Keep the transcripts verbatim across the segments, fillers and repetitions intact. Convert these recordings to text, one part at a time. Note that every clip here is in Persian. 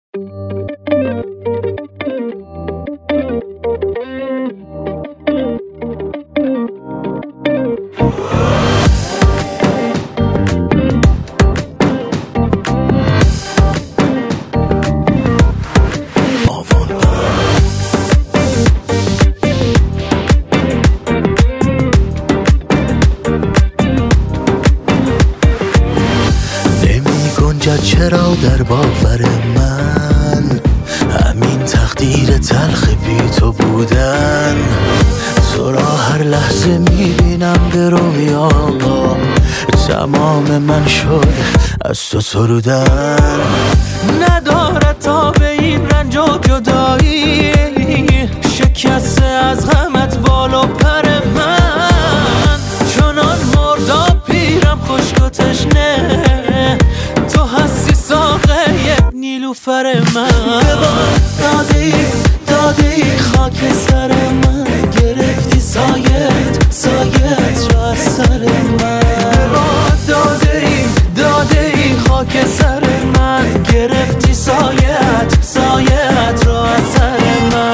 چرا در باور من همین تقدیر تلخ بی تو بودن؟ تو را هر لحظه میبینم به رویا، تمام من شد از تو سرودن. ندارد تا به این رنج و جدایی، شکسته از غمت بالا پر من. چنان مرداب پیرم خشک و تشنه، تو هستی ساقه نیلوفر من. داده ای داده ای خاک سر من، گرفتی سایت سایت را از سر من. داده ای داده ای خاک سر من، گرفتی سایت سایت را از سر من.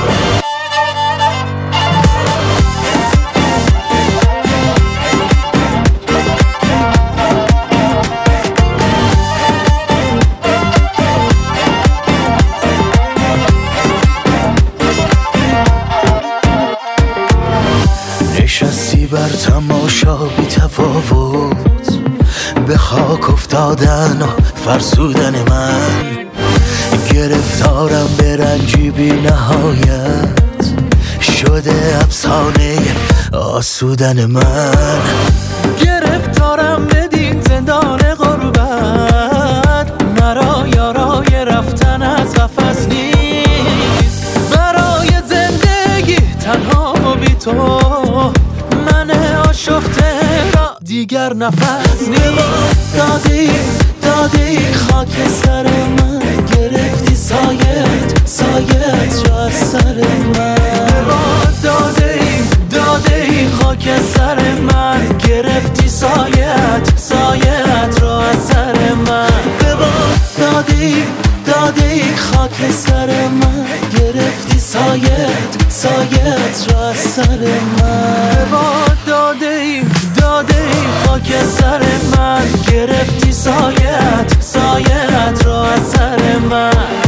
نشستی بر تماشا بی تفاوت، به خاک افتادن و فرسودن من. گرفتارم به رنجی بی نهایت، شده افسانه آسودن من. گرفتارم بدین زندان غربت، مرا یارای رفتن از قفس نیست. برای زندگی تنها بی تو، من آشفته را دیگر نفس نیست. داده ای داده ای خاک سر من، گرفتی سایت سایت را از سر من. داده ای داده ای خاک سر من، گرفتی سایت سایت را از سر من. داده ای داده ای خاک سر من، گرفتی سایت سایت را از سر من. داده ای داده ای خاک سر من، گرفتی سایت سایت را از سر من.